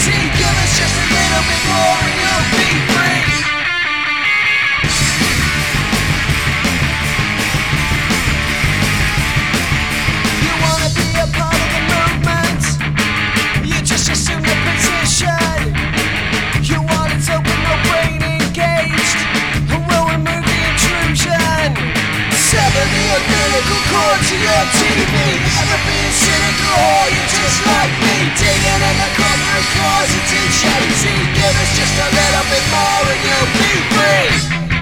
See, give us just a little bit more and you'll be free. You wanna be a part of the movement, you just assume the position. You want it open, no brain engaged, and we'll remove the intrusion. Sever the umbilical cord to your TV. Ever being cynical or you're just like me, digging in the corporate closet in charity. Give us just a little bit more and you'll be free.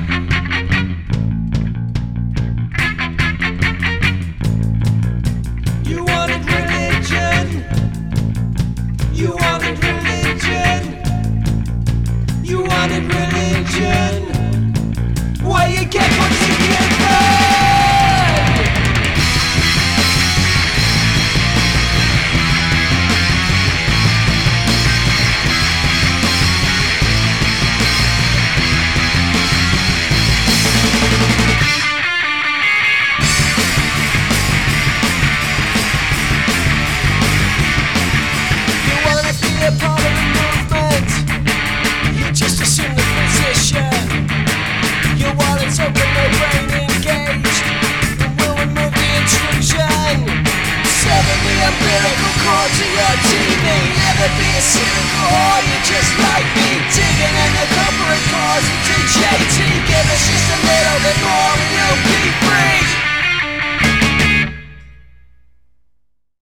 You wanted religion, you wanted religion, you wanted religion. Well, you get what you give them. Part of the movement, you just assume the position. Your wallet's open, no brain engaged, and we'll remove the intrusion. Sever the umbilical cord to your TV. Never be a cynical or you're just